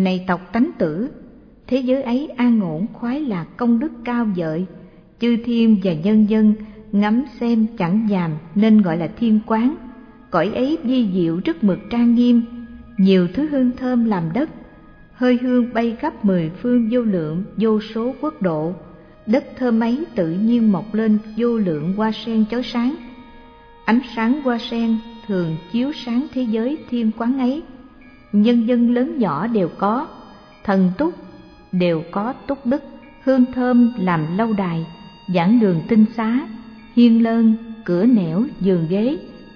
Này tộc Tánh Tử, thế giới ấy an ổn khoái lạc công đức cao vợi, chư thiên và nhân dân ngắm xem chẳng nhàm nên gọi là thiên quán. Cõi ấy vi diệu rất mực trang nghiêm, nhiều thứ hương thơm làm đất, hơi hương bay khắp mười phương vô lượng vô số quốc độ. Đất thơm ấy tự nhiên mọc lên vô lượng hoa sen chói sáng. Ánh sáng hoa sen thường chiếu sáng thế giới thiên quán ấy. Nhân dân lớn nhỏ đều có, thần túc đều có túc đức, hương thơm làm lâu đài, giảng đường tinh xá, hiên lơn, cửa nẻo, giường ghế.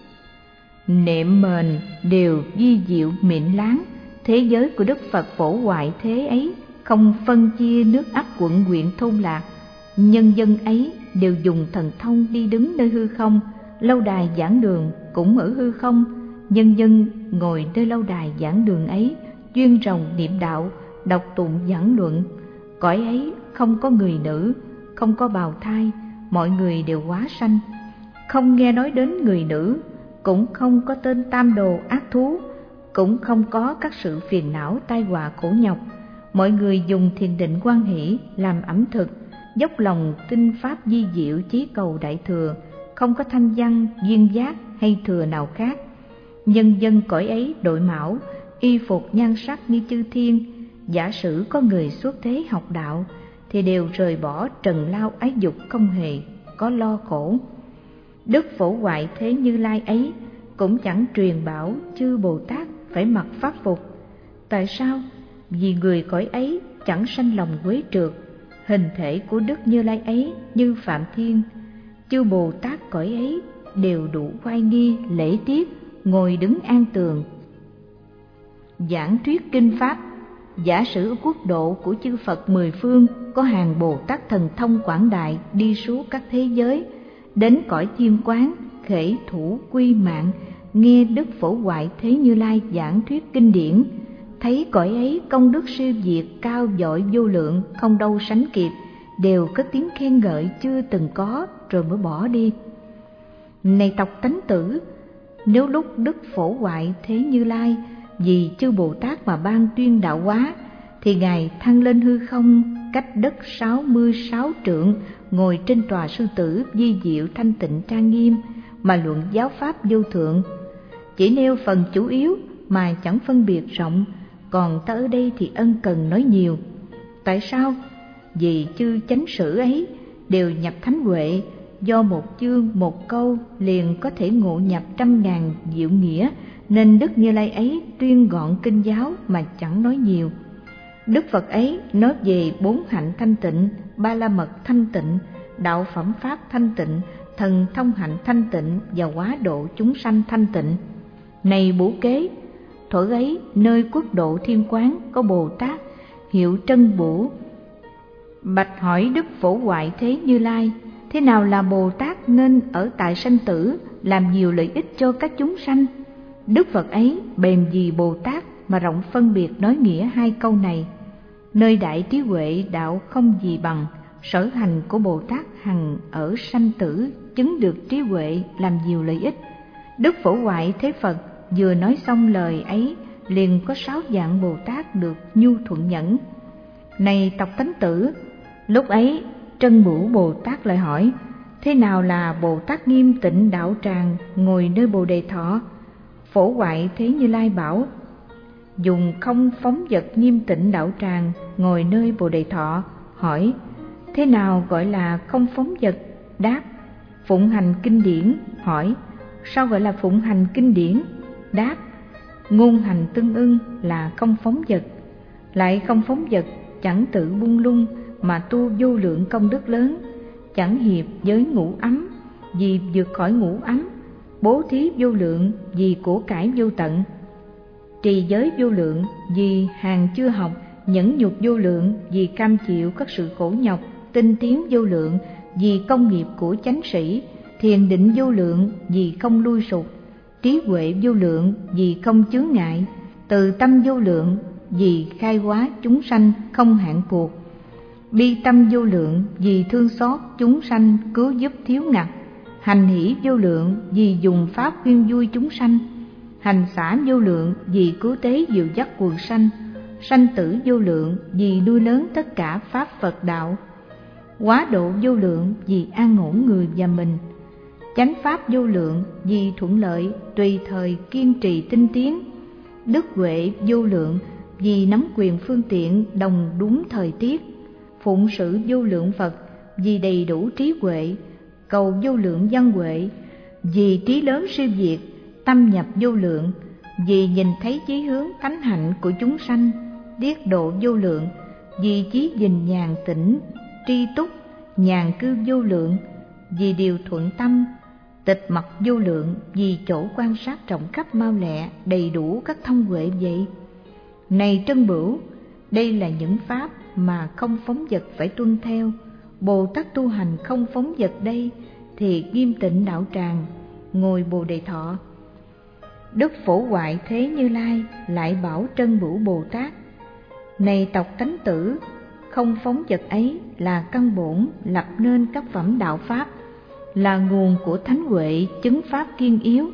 Nệm mền đều vi diệu mịn láng. Thế giới của Đức Phật phổ hoại thế ấy không phân chia nước ấp quận huyện thôn lạc. Nhân dân ấy đều dùng thần thông đi đứng nơi hư không, lâu đài giảng đường cũng ở hư không. Nhân dân ngồi nơi lâu đài giảng đường ấy, chuyên ròng niệm đạo, đọc tụng giảng luận. Cõi ấy không có người nữ, không có bào thai, mọi người đều hóa sanh. Không nghe nói đến người nữ, cũng không có tên tam đồ ác thú, cũng không có các sự phiền não tai họa khổ nhọc. Mọi người dùng thiền định hoan hỷ làm ẩm thực, dốc lòng tinh pháp di diệu chí cầu đại thừa, không có thanh văn, duyên giác hay thừa nào khác. Nhân dân cõi ấy đội mão, y phục nhan sắc như chư thiên. Giả sử có người xuất thế học đạo thì đều rời bỏ trần lao ái dục, không hề có lo khổ. Đức phổ hoại thế Như Lai ấy cũng chẳng truyền bảo chư Bồ Tát phải mặc pháp phục. Tại sao? Vì người cõi ấy chẳng sanh lòng quế trượt. Hình thể của Đức Như Lai ấy như Phạm Thiên. Chư Bồ Tát cõi ấy đều đủ oai nghi lễ tiết, ngồi đứng an tường, giảng thuyết kinh pháp. Giả sử ở quốc độ của chư Phật mười phương có hàng Bồ Tát thần thông quảng đại đi suốt các thế giới, đến cõi thiên quán khể thủ quy mạng, nghe Đức phổ hoại thế Như Lai giảng thuyết kinh điển, thấy cõi ấy công đức siêu việt cao dội vô lượng, không đâu sánh kịp, đều có tiếng khen ngợi chưa từng có, rồi mới bỏ đi. Này tộc Tánh Tử, nếu lúc Đức phổ hoại thế Như Lai vì chư Bồ Tát mà ban tuyên đạo hóa, thì Ngài thăng lên hư không cách đất 66 trượng, ngồi trên tòa sư tử vi diệu thanh tịnh trang nghiêm mà luận giáo pháp vô thượng. Chỉ nêu phần chủ yếu mà chẳng phân biệt rộng, còn ta ở đây thì ân cần nói nhiều. Tại sao? Vì chư chánh sử ấy đều nhập thánh huệ, do một chương một câu liền có thể ngộ nhập 100.000 diệu nghĩa, nên Đức Như Lai ấy tuyên gọn kinh giáo mà chẳng nói nhiều. Đức Phật ấy nói về 4 hạnh thanh tịnh, ba la mật thanh tịnh, đạo phẩm pháp thanh tịnh, thần thông hạnh thanh tịnh và hóa độ chúng sanh thanh tịnh. Này Bố Kế, thuở ấy nơi quốc độ thiên quán có Bồ Tát hiệu Trân Bổ, bạch hỏi Đức phổ hoại thế Như Lai: thế nào là Bồ Tát nên ở tại sanh tử, làm nhiều lợi ích cho các chúng sanh? Đức Phật ấy bèn vì Bồ Tát mà rộng phân biệt nói nghĩa 2 câu này: nơi đại trí huệ đạo không gì bằng, sở hành của Bồ Tát hằng ở sanh tử, chứng được trí huệ làm nhiều lợi ích. Đức phổ hoại thế Phật vừa nói xong lời ấy, liền có 6 dạng Bồ Tát được nhu thuận nhẫn. Này tộc Tánh Tử, lúc ấy Trân Bửu Bồ Tát lại hỏi: thế nào là Bồ Tát nghiêm tịnh đạo tràng, ngồi nơi Bồ Đề Thọ? Phổ hoại thế Như Lai bảo: dùng không phóng vật nghiêm tịnh đạo tràng, ngồi nơi Bồ Đề Thọ. Hỏi: thế nào gọi là không phóng vật? Đáp: phụng hành kinh điển. Hỏi: sao gọi là phụng hành kinh điển? Đáp: ngôn hành tương ưng là không phóng vật. Lại không phóng vật, chẳng tự buông lung mà tu vô lượng công đức lớn, chẳng hiệp giới ngũ ấm vì vượt khỏi ngũ ấm, bố thí vô lượng vì của cải vô tận, trì giới vô lượng vì hàng chưa học, nhẫn nhục vô lượng vì cam chịu các sự khổ nhọc, tinh tiến vô lượng vì công nghiệp của chánh sĩ, thiền định vô lượng vì không lui sụp, trí huệ vô lượng vì không chướng ngại, từ tâm vô lượng vì khai hóa chúng sanh không hạn cuộc, bi tâm vô lượng vì thương xót chúng sanh cứu giúp thiếu ngặt, hành hỷ vô lượng vì dùng pháp khuyên vui chúng sanh, hành xả vô lượng vì cứu tế dìu dắt quần sanh, sanh tử vô lượng vì nuôi lớn tất cả pháp Phật đạo, quá độ vô lượng vì an ổn người và mình, chánh pháp vô lượng vì thuận lợi tùy thời kiên trì tinh tiến, đức huệ vô lượng vì nắm quyền phương tiện đồng đúng thời tiết, phụng sự vô lượng Phật vì đầy đủ trí huệ, cầu vô lượng văn huệ vì trí lớn siêu việt, tâm nhập vô lượng vì nhìn thấy chí hướng thánh hạnh của chúng sanh, tiết độ vô lượng vì chí gìn nhàn tĩnh tri túc, nhàn cư vô lượng vì điều thuận tâm, tịch mặc vô lượng vì chỗ quan sát rộng khắp mau lẹ đầy đủ các thông huệ vậy. Này Trân Bửu, đây là những pháp mà không phóng dật phải tuân theo. Bồ Tát tu hành không phóng dật đây thì nghiêm tịnh đạo tràng, ngồi Bồ Đề Thọ. Đức Phổ Hoại Thế Như Lai lại bảo Trân Bửu Bồ Tát: này tộc tánh tử, không phóng dật ấy là căn bổn lập nên các phẩm đạo pháp, là nguồn của thánh huệ chứng pháp kiên yếu.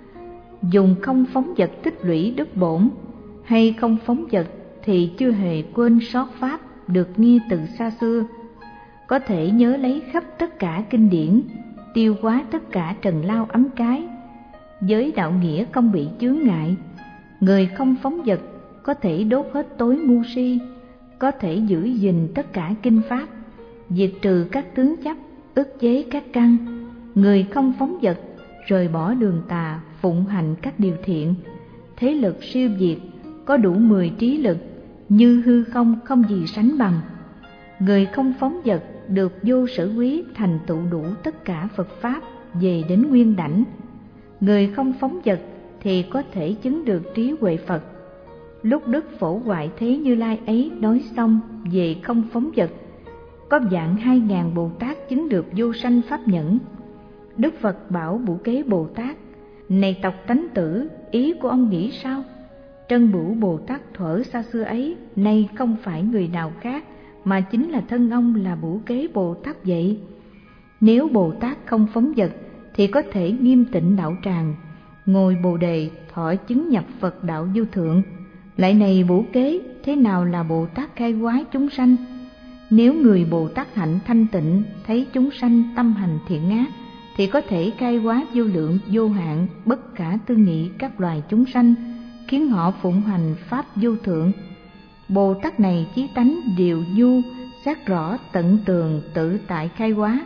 Dùng không phóng dật tích lũy đức bổn, hay không phóng dật thì chưa hề quên sót pháp được nghe từ xa xưa, có thể nhớ lấy khắp tất cả kinh điển, tiêu hóa tất cả trần lao ấm cái. Giới đạo nghĩa không bị chướng ngại, người không phóng dật có thể đốt hết tối ngu si, có thể giữ gìn tất cả kinh pháp, diệt trừ các tướng chấp, ức chế các căn. Người không phóng dật rời bỏ đường tà, phụng hành các điều thiện, thế lực siêu việt, có đủ 10 trí lực, như hư không không gì sánh bằng. Người không phóng dật được vô sở quý, thành tựu đủ tất cả Phật pháp về đến nguyên đảnh. Người không phóng dật thì có thể chứng được trí huệ Phật. Lúc Đức Phổ Hoại Thế Như Lai ấy nói xong về không phóng dật, có vạn 2000 Bồ Tát chứng được vô sanh pháp nhẫn. Đức Phật bảo Bửu Kế Bồ Tát: này tộc tánh tử, ý của ông nghĩ sao? Trân Bửu Bồ Tát thuở xa xưa ấy nay không phải người nào khác mà chính là thân ông là Bửu Kế Bồ Tát vậy. Nếu Bồ Tát không phóng dật thì có thể nghiêm tịnh đạo tràng, ngồi Bồ Đề thọ chứng nhập Phật đạo vô thượng. Lại này Bửu Kế, thế nào là Bồ Tát khai hóa chúng sanh? Nếu người Bồ Tát hạnh thanh tịnh thấy chúng sanh tâm hành thiện ác thì có thể khai hóa vô lượng vô hạn bất khả tư nghị các loài chúng sanh, khiến họ phụng hành pháp vô thượng. Bồ Tát này chí tánh điều nhu, xác rõ tận tường tự tại khai hóa.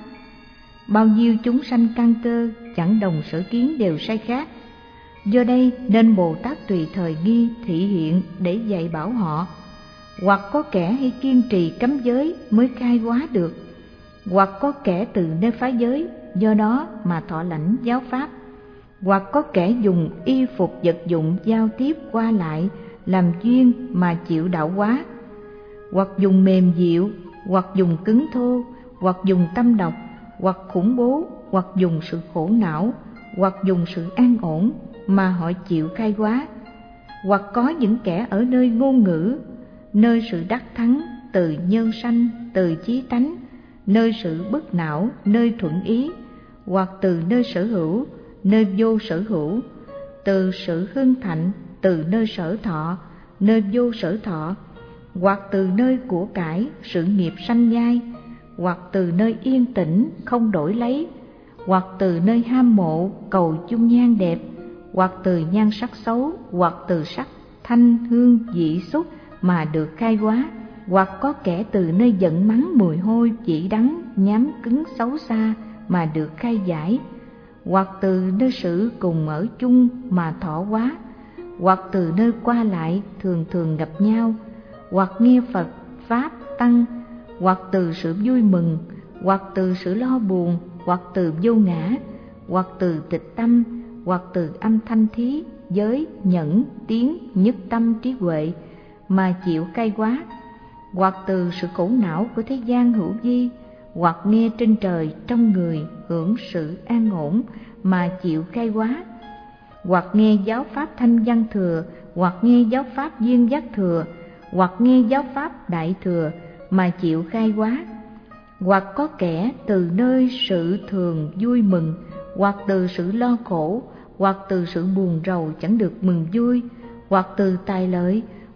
Bao nhiêu chúng sanh căn cơ chẳng đồng sở kiến đều sai khác. Do đây nên Bồ Tát tùy thời nghi thị hiện để dạy bảo họ. Hoặc có kẻ hay kiên trì cấm giới mới khai hóa được, hoặc có kẻ từ nơi phá giới do đó mà thọ lãnh giáo pháp, hoặc có kẻ dùng y phục vật dụng giao tiếp qua lại làm duyên mà chịu đạo hóa, hoặc dùng mềm dịu, hoặc dùng cứng thô, hoặc dùng tâm độc, hoặc khủng bố, hoặc dùng sự khổ não, hoặc dùng sự an ổn mà họ chịu khai hóa. Hoặc có những kẻ ở nơi ngôn ngữ, nơi sự đắc thắng, từ nhân sanh, từ chí tánh, nơi sự bất não, nơi thuận ý, hoặc từ nơi sở hữu, nơi vô sở hữu, từ sự hưng thạnh, từ nơi sở thọ, nơi vô sở thọ, hoặc từ nơi của cải, sự nghiệp sanh nhai, hoặc từ nơi yên tĩnh không đổi lấy, hoặc từ nơi ham mộ cầu chung nhan đẹp, hoặc từ nhan sắc xấu, hoặc từ sắc thanh hương vị xúc mà được khai hóa, hoặc có kẻ từ nơi giận mắng mùi hôi chỉ đắng nhám cứng xấu xa mà được khai giải, hoặc từ nơi sự cùng ở chung mà thọ hóa, hoặc từ nơi qua lại thường thường gặp nhau, hoặc nghe Phật pháp tăng, hoặc từ sự vui mừng, hoặc từ sự lo buồn, hoặc từ vô ngã, hoặc từ tịch tâm, hoặc từ âm thanh thí, giới, nhẫn, tiếng, nhất tâm trí huệ mà chịu khai hóa, hoặc từ sự khổ não của thế gian hữu vi, hoặc nghe trên trời trong người hưởng sự an ổn mà chịu khai hóa, hoặc nghe giáo pháp thanh văn thừa, hoặc nghe giáo pháp duyên giác thừa, hoặc nghe giáo pháp đại thừa mà chịu khai hóa, hoặc có kẻ từ nơi sự thường vui mừng, hoặc từ sự lo khổ, hoặc từ sự buồn rầu chẳng được mừng vui, hoặc từ tài lợi,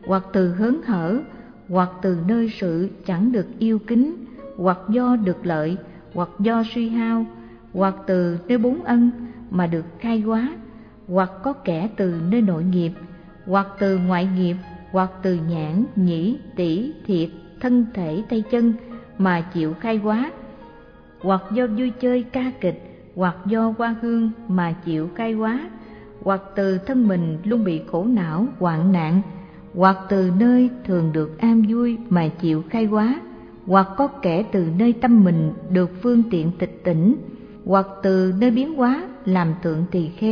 hoặc từ hớn hở, hoặc từ nơi sự chẳng được yêu kính, hoặc do được lợi, hoặc do suy hao, hoặc từ nơi bốn ân mà được khai hóa, hoặc có kẻ từ nơi nội nghiệp, hoặc từ ngoại nghiệp, hoặc từ nhãn, nhĩ, tỷ, thiệt, thân thể tay chân mà chịu khai hóa, hoặc do vui chơi ca kịch, hoặc do hoa hương mà chịu khai hóa, hoặc từ thân mình luôn bị khổ não hoạn nạn, hoặc từ nơi thường được an vui mà chịu khai hóa, hoặc có kẻ từ nơi tâm mình được phương tiện tịch tỉnh, hoặc từ nơi biến hóa làm tượng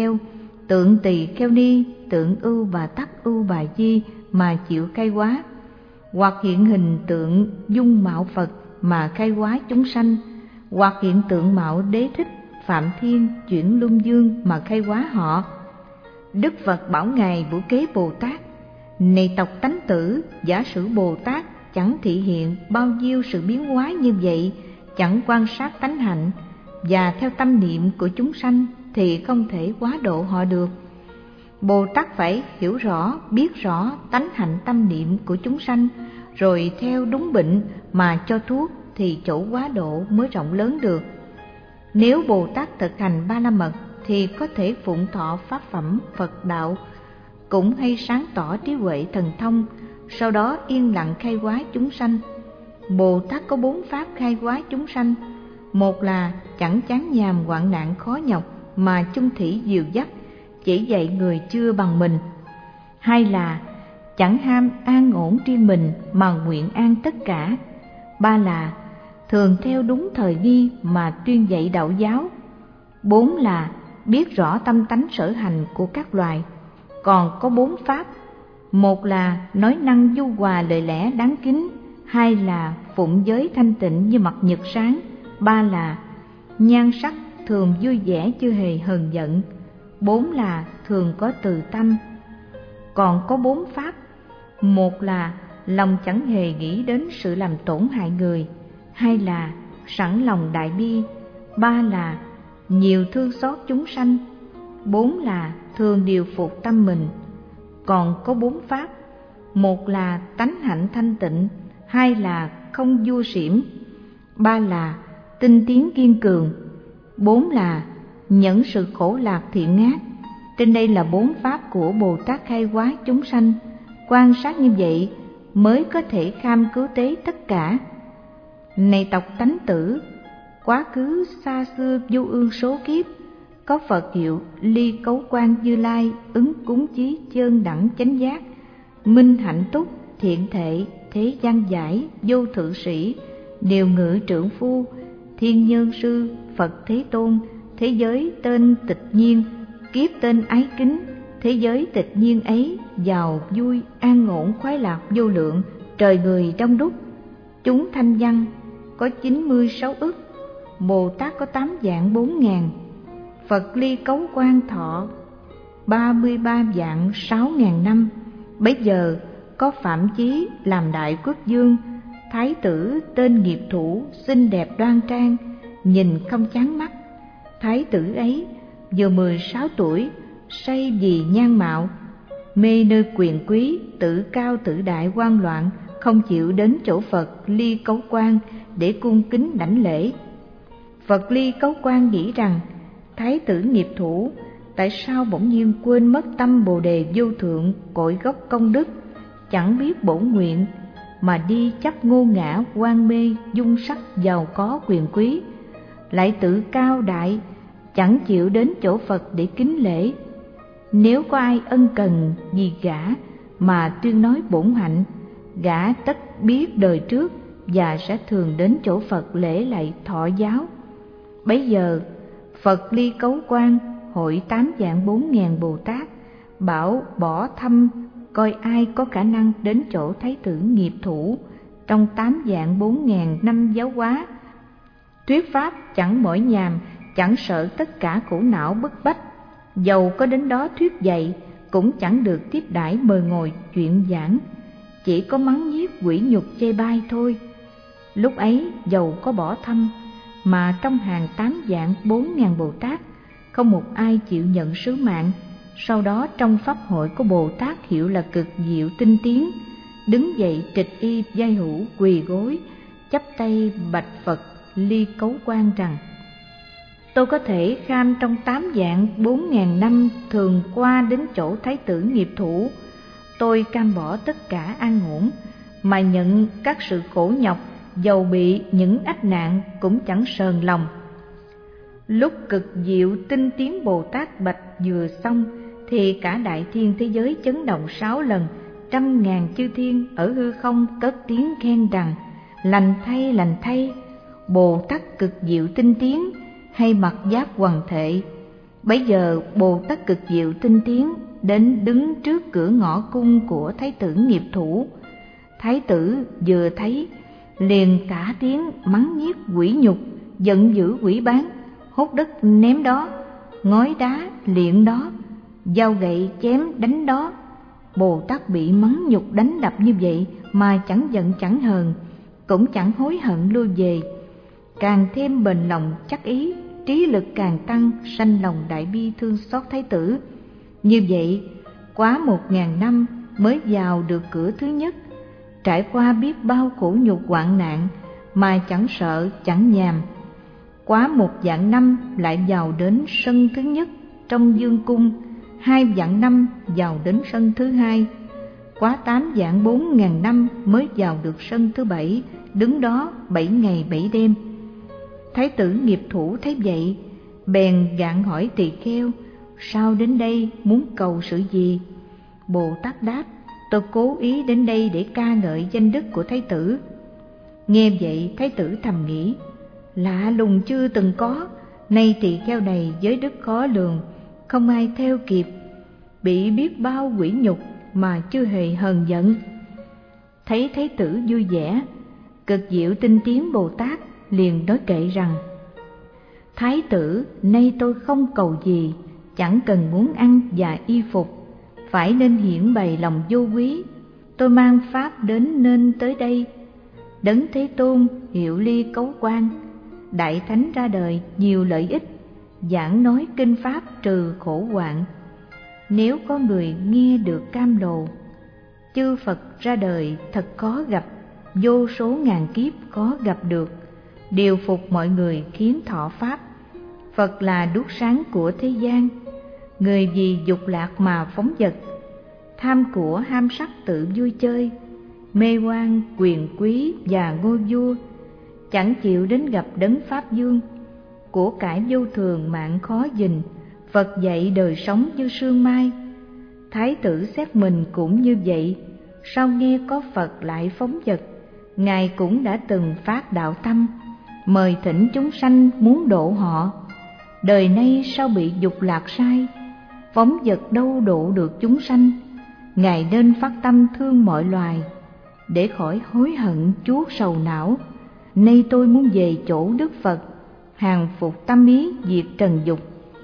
tỳ kheo ni, tượng ưu bà tắc ưu bà di mà chịu khai hóa, hoặc hiện hình tượng dung mạo Phật mà khai hóa chúng sanh, hoặc hiện tượng mạo Đế Thích, Phạm Thiên, Chuyển Luân Dương mà khai hóa họ. Đức Phật bảo Ngài Bửu Kế Bồ Tát: này tộc tánh tử, giả sử Bồ Tát chẳng thị hiện bao nhiêu sự biến hóa như vậy, chẳng quan sát tánh hạnh và theo tâm niệm của chúng sanh thì không thể quá độ họ được. Bồ Tát phải hiểu rõ, biết rõ tánh hạnh tâm niệm của chúng sanh, rồi theo đúng bệnh mà cho thuốc thì chỗ quá độ mới rộng lớn được. Nếu Bồ Tát thực hành Ba La Mật thì có thể phụng thọ pháp phẩm Phật đạo, cũng hay sáng tỏ trí huệ thần thông, sau đó yên lặng khai hóa chúng sanh. Bồ Tát có 4 pháp khai hóa chúng sanh: một là chẳng chán nhàm hoạn nạn khó nhọc mà chung thủy dìu dắt, chỉ dạy người chưa bằng mình; hai là chẳng ham an ổn riêng mình mà nguyện an tất cả; ba là thường theo đúng thời nghi mà tuyên dạy đạo giáo; bốn là biết rõ tâm tánh sở hành của các loài. Còn có 4 pháp: một là nói năng nhu hòa lời lẽ đáng kính; hai là phụng giới thanh tịnh như mặt nhật sáng; ba là nhan sắc thường vui vẻ chưa hề hờn giận; bốn là thường có từ tâm. Còn có 4 pháp: một là lòng chẳng hề nghĩ đến sự làm tổn hại người; hai là sẵn lòng đại bi; ba là nhiều thương xót chúng sanh; bốn là thường điều phục tâm mình. Còn có 4 pháp: một là tánh hạnh thanh tịnh; hai là không vua xỉm; ba là tinh tiến kiên cường; bốn là nhẫn sự khổ lạc thiện ác. Trên đây là 4 pháp của Bồ Tát khai hóa chúng sanh. Quan sát như vậy mới có thể kham cứu tế tất cả. Này tộc tánh tử, quá khứ xa xưa vô ương số kiếp, có Phật hiệu Ly Cấu Quan Như Lai ứng cúng chí chơn đẳng chánh giác, minh hạnh túc thiện thệ thế gian giải vô thượng sĩ, điều ngự trượng phu thiên nhân sư Phật Thế Tôn, thế giới tên tịch nhiên, kiếp tên ái kính, thế giới tịch nhiên ấy giàu vui an ổn khoái lạc vô lượng, trời người đông đúc, chúng thanh văn có 96 ức, Bồ Tát có 8 vạn 4 ngàn, Phật Ly Cấu Quan thọ 33 vạn 6 ngàn năm. Bấy giờ có Phạm Chí làm đại quốc vương, thái tử tên Nghiệp Thủ, xinh đẹp đoan trang, nhìn không chán mắt. Thái tử ấy vừa 16 tuổi, say vì nhan mạo, mê nơi quyền quý, tự cao tự đại hoang loạn, không chịu đến chỗ Phật Ly Cấu Quan để cung kính đảnh lễ. Phật Ly Cấu Quan nghĩ rằng thái tử Nghiệp Thủ tại sao bỗng nhiên quên mất tâm Bồ Đề vô thượng, cội gốc công đức, chẳng biết bổn nguyện mà đi chấp ngô ngã quan mê dung sắc giàu có quyền quý, lại tự cao đại, chẳng chịu đến chỗ Phật để kính lễ. Nếu có ai ân cần vì gã mà tuyên nói bổn hạnh, gã tất biết đời trước và sẽ thường đến chỗ Phật lễ lạy thọ giáo. Bấy giờ Phật Ly Cấu Quan hội 8 vạn 4 ngàn Bồ Tát, bảo bỏ thăm coi ai có khả năng đến chỗ Thái tử Nghiệp Thủ trong 8 vạn 4 ngàn năm giáo hóa, thuyết pháp chẳng mỏi nhàm, chẳng sợ tất cả khổ não bức bách, dầu có đến đó thuyết dạy cũng chẳng được tiếp đãi mời ngồi chuyện giảng, chỉ có mắng nhiếc quỷ nhục chê bai thôi. Lúc ấy dầu có bỏ thăm mà trong hàng 8 vạn 4 ngàn Bồ Tát không một ai chịu nhận sứ mạng, sau đó trong pháp hội của Bồ Tát hiệu là Cực Diệu Tinh Tiến, đứng dậy trịch y vai hữu quỳ gối, chắp tay bạch Phật Ly Cấu Quan rằng: tôi có thể kham trong 8 vạn 4.000 năm thường qua đến chỗ Thái tử Nghiệp Thủ, tôi cam bỏ tất cả an ổn mà nhận các sự khổ nhọc, dầu bị những ách nạn cũng chẳng sờn lòng. Lúc Cực Diệu Tinh Tiến Bồ Tát bạch vừa xong thì cả đại thiên thế giới chấn động 6 lần, 100.000 chư thiên ở hư không cất tiếng khen rằng: lành thay, Bồ Tát Cực Diệu Tinh Tiến hay mặc giáp hoàng thệ. Bấy giờ Bồ Tát Cực Diệu Tinh Tiến đến đứng trước cửa ngõ cung của Thái tử Nghiệp Thủ. Thái tử vừa thấy liền cả tiếng mắng nhiếc quỷ nhục, giận dữ quỷ bán, hốt đất ném đó, ngói đá liệng đó, dao gậy chém đánh đó. Bồ Tát bị mắng nhục đánh đập như vậy mà chẳng giận chẳng hờn, cũng chẳng hối hận lui về, càng thêm bền lòng chắc ý, trí lực càng tăng, sanh lòng đại bi thương xót Thái tử. Như vậy quá 1.000 năm mới vào được cửa thứ nhất, trải qua biết bao khổ nhục hoạn nạn mà chẳng sợ chẳng nhàm. Quá 1 vạn năm lại vào đến sân thứ nhất trong dương cung, 2 vạn năm vào đến sân thứ hai, quá 8 vạn 4.000 năm mới vào được sân thứ 7, đứng đó 7 ngày 7 đêm. Thái tử Nghiệp Thủ thấy vậy, bèn gạn hỏi tỳ kheo: sao đến đây, muốn cầu sự gì? Bồ Tát đáp: tôi cố ý đến đây để ca ngợi danh đức của Thái tử. Nghe vậy Thái tử thầm nghĩ: lạ lùng chưa từng có, nay tỳ kheo này giới đức khó lường, không ai theo kịp, bị biết bao quỷ nhục mà chưa hề hờn giận. Thấy Thái tử vui vẻ, Cực Diệu Tinh Tiến Bồ Tát liền nói kệ rằng: Thái tử, nay tôi không cầu gì, chẳng cần muốn ăn và y phục, phải nên hiển bày lòng vô quý. Tôi mang pháp đến nên tới đây. Đấng Thế Tôn hiệu Ly Cấu Quan, đại thánh ra đời nhiều lợi ích, giảng nói kinh pháp trừ khổ hoạn. Nếu có người nghe được cam lồ, chư Phật ra đời thật khó gặp, vô số ngàn kiếp khó gặp được, điều phục mọi người khiến thọ pháp. Phật là đuốc sáng của thế gian, người vì dục lạc mà phóng dật, tham của ham sắc tự vui chơi, mê hoang quyền quý và ngôi vua, chẳng chịu đến gặp đấng Pháp Dương. Của cải vô thường mạng khó gìn, Phật dạy đời sống như sương mai. Thái tử xét mình cũng như vậy, sau nghe có Phật lại phóng dật, Ngài cũng đã từng phát đạo tâm, mời thỉnh chúng sanh muốn độ họ. Đời nay sao bị dục lạc sai, phóng dật đâu độ được chúng sanh. Ngài nên phát tâm thương mọi loài, để khỏi hối hận chuốc sầu não. Nay tôi muốn về chỗ Đức Phật, hàng phục tâm ý diệt trần dục.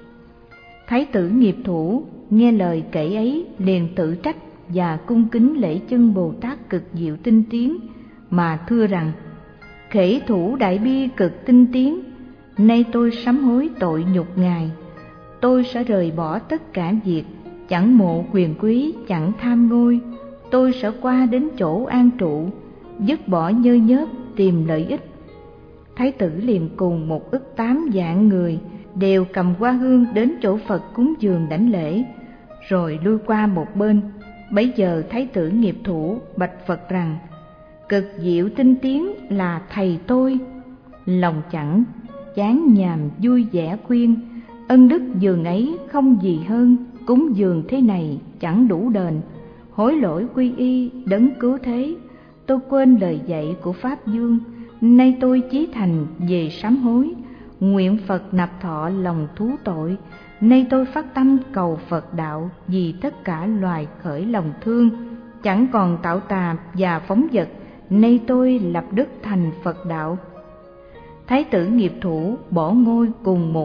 Thái tử Nghiệp Thủ nghe lời kể ấy liền tự trách và cung kính lễ chân Bồ Tát Cực Diệu Tinh Tiến mà thưa rằng: khể thủ đại bi cực tinh tiến, nay tôi sám hối tội nhục Ngài. Tôi sẽ rời bỏ tất cả việc, chẳng mộ quyền quý, chẳng tham ngôi. Tôi sẽ qua đến chỗ an trụ, dứt bỏ nhơ nhớp tìm lợi ích. Thái tử liền cùng 1.800.000 người đều cầm hoa hương đến chỗ Phật cúng dường đảnh lễ, rồi lui qua một bên. Bấy giờ Thái tử Nghiệp Thủ bạch Phật rằng: Cực Diệu Tinh Tiến là thầy tôi. Lòng chẳng chán nhàm vui vẻ khuyên: ân đức dường ấy không gì hơn, cúng dường thế này chẳng đủ đền. Hối lỗi quy y đấng cứu thế, tôi quên lời dạy của Pháp Dương. Nay tôi chí thành về sám hối, nguyện Phật nạp thọ lòng thú tội. Nay tôi phát tâm cầu Phật đạo, vì tất cả loài khởi lòng thương, chẳng còn tạo tà và phóng dật. Nay tôi lập đức thành Phật đạo. Thái tử Nghiệp Thủ bỏ ngôi cùng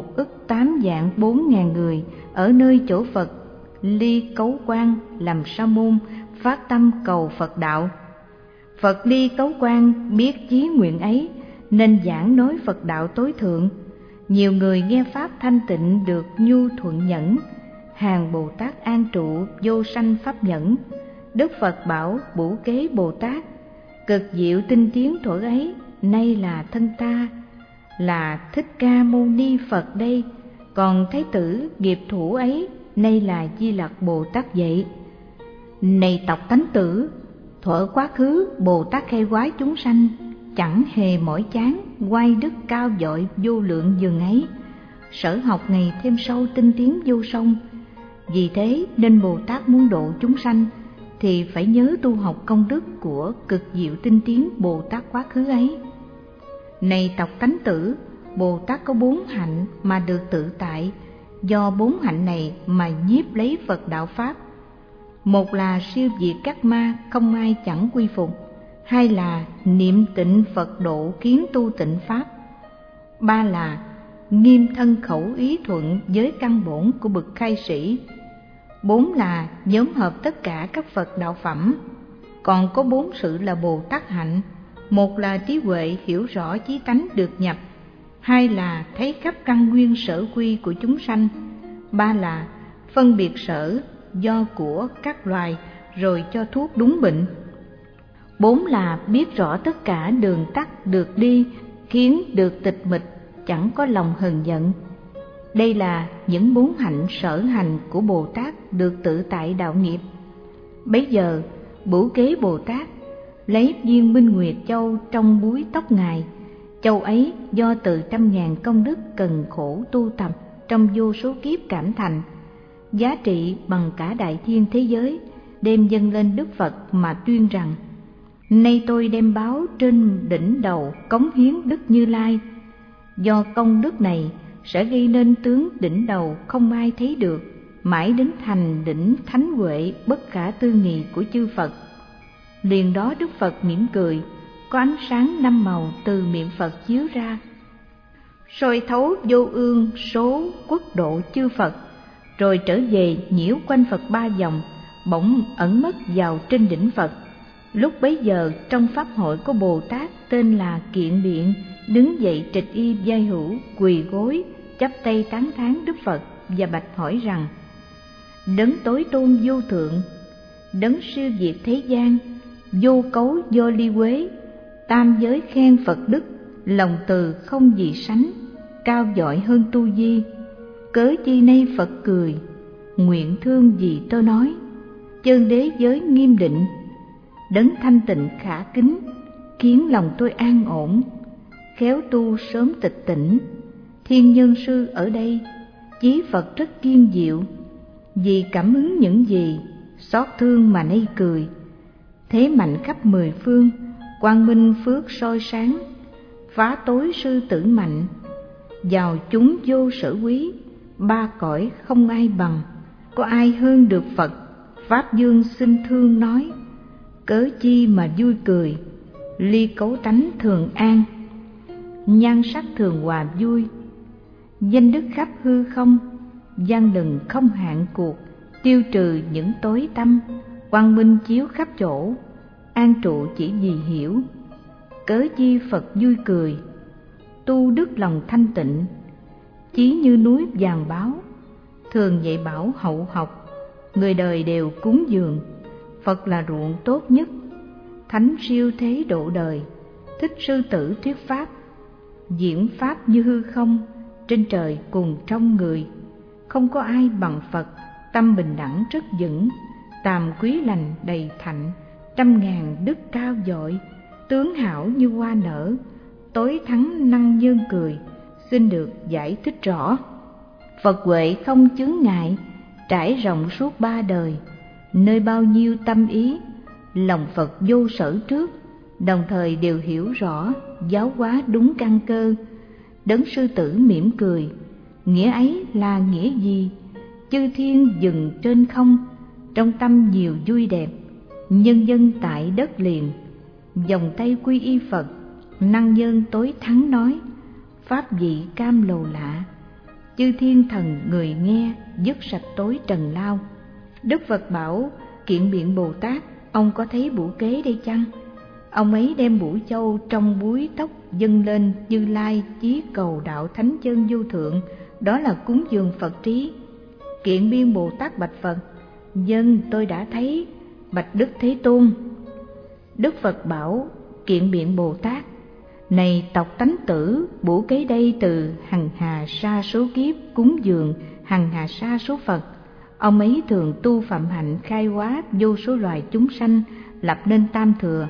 1.804.000 người ở nơi chỗ Phật Ly Cấu Quan làm sa môn, phát tâm cầu Phật đạo. Phật Ly Cấu Quan biết chí nguyện ấy nên giảng nói Phật đạo tối thượng. Nhiều người nghe pháp thanh tịnh được nhu thuận nhẫn, hàng Bồ Tát an trụ vô sanh pháp nhẫn. Đức Phật bảo Bửu Kế Bồ Tát: cực diệu tinh tiến thuở ấy, nay là thân ta, là Thích Ca Mâu Ni Phật đây, còn Thái tử nghiệp thủ ấy, nay là Di Lặc Bồ Tát vậy. Này tộc tánh tử, thuở quá khứ Bồ Tát khai hóa chúng sanh, chẳng hề mỏi chán, oai đức cao dội vô lượng dường ấy, sở học ngày thêm sâu tinh tiến vô song. Vì thế nên Bồ Tát muốn độ chúng sanh thì phải nhớ tu học công đức của cực diệu tinh tiến Bồ Tát quá khứ ấy. Này tộc tánh tử, Bồ Tát có 4 hạnh mà được tự tại, do 4 hạnh này mà nhiếp lấy Phật đạo Pháp. Một là siêu diệt các ma, không ai chẳng quy phục. Hai là niệm tịnh Phật độ kiến tu tịnh Pháp. Ba là nghiêm thân khẩu ý thuận với căn bổn của bậc khai sĩ. 4 là nhóm hợp tất cả các Phật đạo phẩm. Còn có 4 sự là Bồ Tát hạnh. Một là trí huệ hiểu rõ chí tánh được nhập. Hai là thấy khắp căn nguyên sở quy của chúng sanh. Ba là phân biệt sở do của các loài rồi cho thuốc đúng bệnh. 4 là biết rõ tất cả đường tắt được đi, khiến được tịch mịch, chẳng có lòng hờn giận. Đây là những 4 hạnh sở hành của Bồ Tát được tự tại đạo nghiệp. Bấy giờ Bửu Kế Bồ Tát lấy viên Minh Nguyệt Châu trong búi tóc Ngài. Châu ấy do từ 100.000 công đức cần khổ tu tập trong vô số kiếp cảm thành, giá trị bằng cả đại thiên thế giới, đem dâng lên Đức Phật mà tuyên rằng: nay tôi đem báo trên đỉnh đầu cống hiến Đức Như Lai. Do công đức này sẽ gây nên tướng đỉnh đầu không ai thấy được, mãi đến thành đỉnh thánh huệ bất khả tư nghị của chư Phật. Liền đó Đức Phật mỉm cười, có ánh sáng 5 màu từ miệng Phật chiếu ra, soi thấu vô ương số quốc độ chư Phật, rồi trở về nhiễu quanh Phật 3 vòng, bỗng ẩn mất vào trên đỉnh Phật. Lúc bấy giờ trong pháp hội có Bồ Tát tên là Kiện Biện đứng dậy trịch y vai hữu, quỳ gối chắp tay tán thán Đức Phật và bạch hỏi rằng: đấng tối tôn vô thượng, đấng siêu diệt thế gian, vô cấu vô ly quế, tam giới khen Phật đức, lòng từ không gì sánh, cao dọi hơn tu di. Cớ chi nay Phật cười, nguyện thương gì tôi nói, chân đế giới nghiêm định, đấng thanh tịnh khả kính, khiến lòng tôi an ổn, khéo tu sớm tịch tỉnh. Thiên nhân sư ở đây, chí Phật rất kiên diệu, vì cảm ứng những gì, xót thương mà nay cười. Thế mạnh khắp 10 phương, quang minh phước soi sáng, phá tối sư tử mạnh, vào chúng vô sở quý, 3 cõi không ai bằng, có ai hơn được Phật. Pháp dương xin thương nói, cớ chi mà vui cười, ly cấu tánh thường an, nhan sắc thường hòa vui, danh đức khắp hư không, gian lừng không hạn cuộc, tiêu trừ những tối tâm, quang minh chiếu khắp chỗ, an trụ chỉ vì hiểu. Cớ chi Phật vui cười, tu đức lòng thanh tịnh, chí như núi vàng báo, thường dạy bảo hậu học, người đời đều cúng dường. Phật là ruộng tốt nhất, thánh siêu thế độ đời, thích sư tử thuyết pháp, diễn pháp như hư không, trên trời cùng trong người. Không có ai bằng Phật, tâm bình đẳng rất vững, tàm quý lành đầy thạnh, 100.000 đức cao dội, tướng hảo như hoa nở, tối thắng năng nhơn cười, xin được giải thích rõ. Phật huệ không chướng ngại, trải rộng suốt 3 đời, nơi bao nhiêu tâm ý, lòng Phật vô sở trước, đồng thời đều hiểu rõ, giáo hóa đúng căn cơ. Đấng sư tử mỉm cười, nghĩa ấy là nghĩa gì? Chư thiên dừng trên không, trong tâm nhiều vui đẹp, nhân dân tại đất liền, vòng tay quy y Phật, năng nhân tối thắng nói, pháp vị cam lồ lạ, chư thiên thần người nghe, dứt sạch tối trần lao. Đức Phật bảo Kiện Biện Bồ Tát, ông có thấy Bửu Kế đây chăng? Ông ấy đem bủi châu trong búi tóc dâng lên Như Lai chí cầu đạo thánh chân vô thượng, đó là cúng dường Phật trí. Kiện Biên Bồ Tát bạch Phật: Dân tôi đã thấy, bạch Đức Thế Tôn. Đức Phật bảo Kiện Biện Bồ Tát: Này tộc tánh tử, bủa kế đây từ hằng hà sa số kiếp cúng dường hằng hà sa số Phật. Ông ấy thường tu phạm hạnh khai hóa vô số loài chúng sanh, lập nên tam thừa.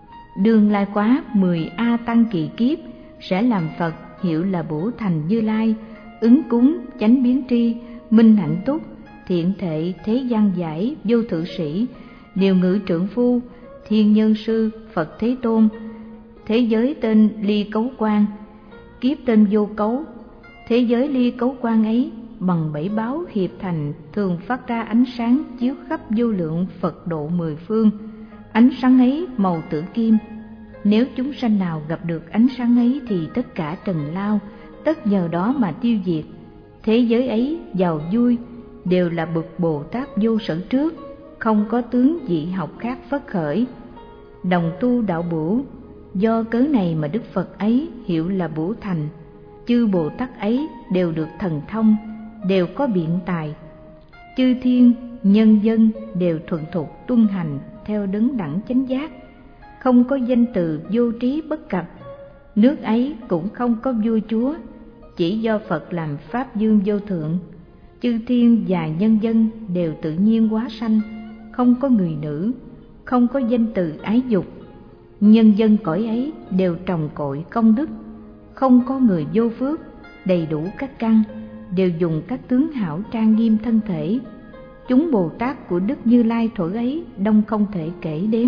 Đương lai quá 10 A tăng kỳ kiếp, sẽ làm Phật, hiệu là Bửu Thành Như Lai, ứng cúng, chánh biến tri, minh hạnh túc, thiện thệ, thế gian giải, vô thự sĩ, điều ngự trượng phu, thiên nhân sư, Phật Thế Tôn. Thế giới tên Ly Cấu Quan, kiếp tên Vô Cấu. Thế giới Ly Cấu Quan ấy bằng 7 báo hiệp thành, thường phát ra ánh sáng chiếu khắp vô lượng Phật độ 10 phương. Ánh sáng ấy màu tử kim. Nếu chúng sanh nào gặp được ánh sáng ấy thì tất cả trần lao, tất nhờ đó mà tiêu diệt. Thế giới ấy giàu vui, đều là bậc Bồ Tát vô sở trước, không có tướng dị học khác phất khởi. Đồng tu đạo Bửu, do cớ này mà Đức Phật ấy hiệu là Bửu Thành. Chư Bồ Tát ấy đều được thần thông, đều có biện tài. Chư thiên, nhân dân đều thuần thục tuân hành theo đấng đẳng chánh giác, không có danh từ vô trí bất cập. Nước ấy cũng không có vua chúa, chỉ do Phật làm pháp dương vô thượng. Chư thiên và nhân dân đều tự nhiên hóa sanh, không có người nữ, không có danh từ ái dục. Nhân dân cõi ấy đều trồng cội công đức, không có người vô phước, đầy đủ các căn, đều dùng các tướng hảo trang nghiêm thân thể. Chúng Bồ Tát của Đức Như Lai thuở ấy đông không thể kể đếm.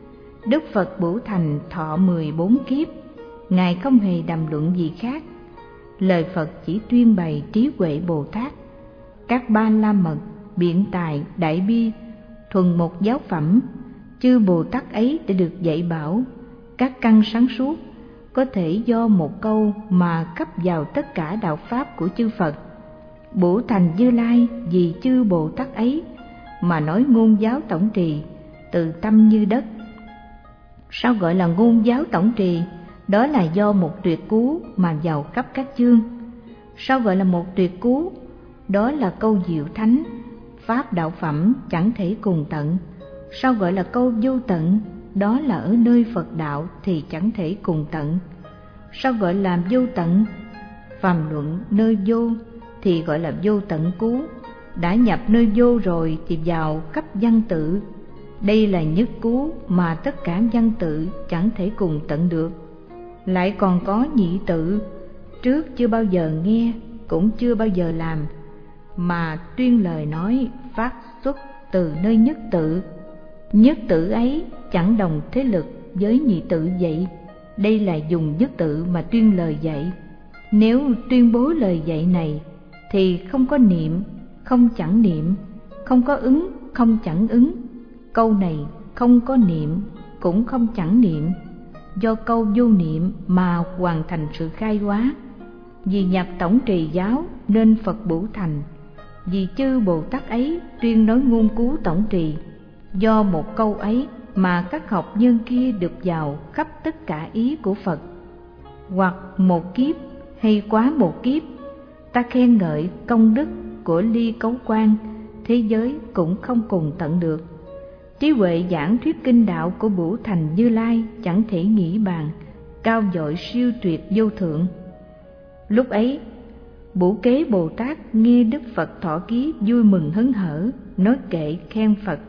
Đức Phật Bửu Thành thọ 14 kiếp, Ngài không hề đàm luận gì khác. Lời Phật chỉ tuyên bày trí huệ Bồ Tát, các ba la mật, biện tài, đại bi, thuần một giáo phẩm. Chư Bồ Tát ấy đã được dạy bảo các căn sáng suốt, có thể do một câu mà cấp vào tất cả đạo pháp của chư Phật. Bửu Thành Như Lai vì chư Bồ Tát ấy mà nói ngôn giáo tổng trì, từ tâm như đất. Sao gọi là ngôn giáo tổng trì? Đó là do một tuyệt cú mà vào khắp các chương. Sao gọi là một tuyệt cú? Đó là câu diệu thánh, pháp đạo phẩm chẳng thể cùng tận. Sao gọi là câu vô tận? Đó là ở nơi Phật đạo thì chẳng thể cùng tận. Sao gọi là vô tận? Phàm luận nơi vô thì gọi là vô tận cú. Đã nhập nơi vô rồi thì vào khắp văn tự. Đây là nhất cú mà tất cả văn tự chẳng thể cùng tận được. Lại còn có nhị tự, trước chưa bao giờ nghe, cũng chưa bao giờ làm, mà tuyên lời nói phát xuất từ nơi nhất tự. Nhất tự ấy chẳng đồng thế lực với nhị tự vậy. Đây là dùng nhất tự mà tuyên lời dạy. Nếu tuyên bố lời dạy này thì không có niệm, không chẳng niệm, không có ứng, không chẳng ứng. Câu này không có niệm, cũng không chẳng niệm, do câu vô niệm mà hoàn thành sự khai hóa. Vì nhập tổng trì giáo nên Phật Bửu Thành. Vì chư Bồ Tát ấy tuyên nói ngôn cứu tổng trì, do một câu ấy mà các học nhân kia được vào khắp tất cả ý của Phật. Hoặc một kiếp hay quá một kiếp, ta khen ngợi công đức của Ly Cấu Quan, thế giới cũng không cùng tận được. Trí huệ giảng thuyết kinh đạo của Bửu Thành Như Lai chẳng thể nghĩ bàn, cao dội siêu tuyệt vô thượng. Lúc ấy Bửu Kế Bồ Tát nghe Đức Phật thọ ký vui mừng hớn hở, nói kệ khen Phật.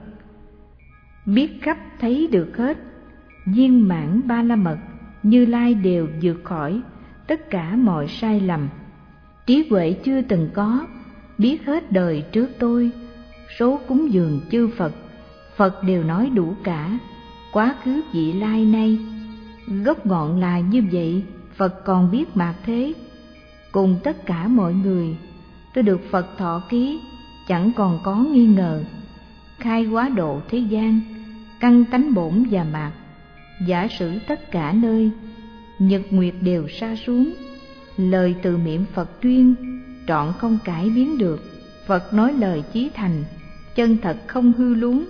Biết khắp thấy được hết, viên mãn ba la mật, Như Lai đều vượt khỏi tất cả mọi sai lầm. Trí huệ chưa từng có, biết hết đời trước tôi, số cúng dường chư Phật, Phật đều nói đủ cả, quá khứ vị lai nay. Gốc ngọn là như vậy, Phật còn biết mạt thế. Cùng tất cả mọi người, tôi được Phật thọ ký, chẳng còn có nghi ngờ. Khai hóa độ thế gian, căn tánh bổn và mạt, giả sử tất cả nơi, nhật nguyệt đều sa xuống. Lời từ miệng Phật tuyên, trọn không cải biến được. Phật nói lời chí thành, chân thật không hư luống.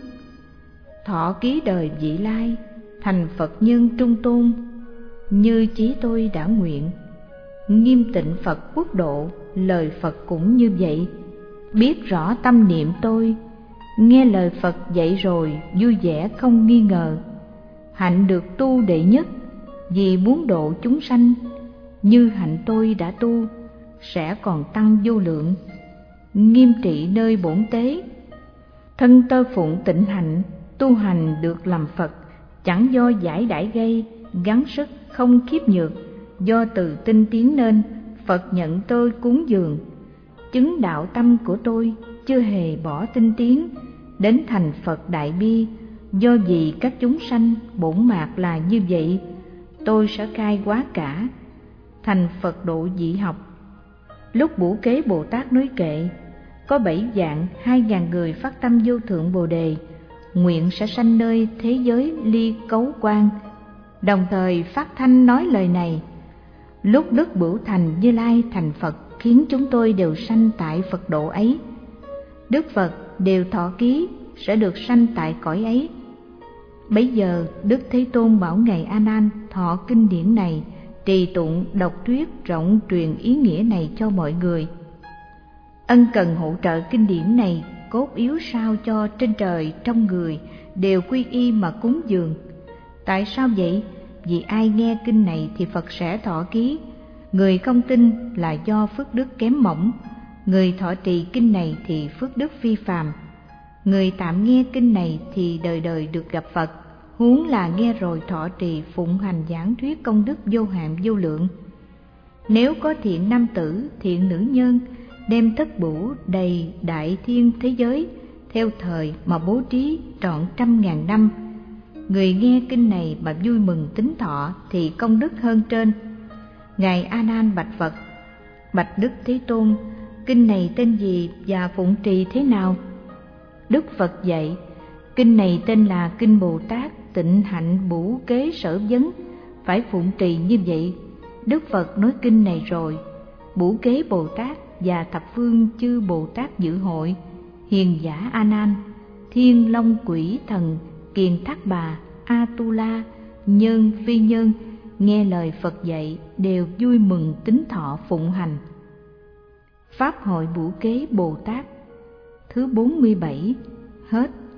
Thọ ký đời vị lai, thành Phật nhân trung tôn, như chí tôi đã nguyện. Nghiêm tịnh Phật quốc độ, lời Phật cũng như vậy. biết rõ tâm niệm tôi, nghe lời Phật dạy rồi vui vẻ không nghi ngờ. Hạnh được tu đệ nhất, vì muốn độ chúng sanh, như hạnh tôi đã tu, sẽ còn tăng vô lượng. Nghiêm trị nơi bổn tế, thân tơ phụng tịnh hạnh, tu hành được làm Phật, chẳng do giải đãi gây, gắng sức không khiếp nhược, do từ tinh tiến nên, Phật nhận tôi cúng dường. Chứng đạo tâm của tôi chưa hề bỏ tinh tiến, đến thành Phật đại bi, do vì các chúng sanh bổn mạt là như vậy, tôi sẽ khai quá cả, thành Phật độ dị học. Lúc Bửu Kế Bồ Tát nói kệ, có 7 vạn 2.000 người phát tâm vô thượng Bồ đề, nguyện sẽ sanh nơi thế giới ly cấu quan, đồng thời phát thanh nói lời này. Lúc Đức Bửu Thành Như Lai thành Phật, khiến chúng tôi đều sanh tại Phật độ ấy. Đức Phật đều thọ ký sẽ được sanh tại cõi ấy. Bấy giờ Đức Thế Tôn bảo Ngài A Nan thọ kinh điển này, trì tụng đọc thuyết rộng truyền ý nghĩa này cho mọi người. Ân cần hỗ trợ kinh điển này, cốt yếu sao cho trên trời trong người đều quy y mà cúng dường. Tại sao vậy? Vì ai nghe kinh này thì Phật sẽ thọ ký. Người không tin là do phước đức kém mỏng, người thọ trì kinh này thì phước đức phi phàm. Người tạm nghe kinh này thì đời đời được gặp Phật, huống là nghe rồi thọ trì phụng hành giảng thuyết công đức vô hạn vô lượng. Nếu có thiện nam tử, thiện nữ nhân, đem thất bửu đầy đại thiên thế giới, theo thời mà bố trí trọn 100.000 năm, người nghe kinh này mà vui mừng tín thọ thì công đức hơn trên. Ngài A Nan bạch Phật: Bạch Đức Thế Tôn, kinh này tên gì và phụng trì thế nào? Đức Phật dạy: Kinh này tên là Kinh Bồ Tát Tịnh Hạnh Bửu Kế Sở Vấn, phải phụng trì như vậy. Đức Phật nói kinh này rồi, Bửu Kế Bồ Tát và thập phương chư Bồ Tát dự hội, hiền giả A Nan, thiên long quỷ thần, kiền thác bà, A Tu La, nhân phi nhân, nghe lời Phật dạy đều vui mừng tín thọ phụng hành. Pháp hội Bửu Kế Bồ Tát thứ 47 hết.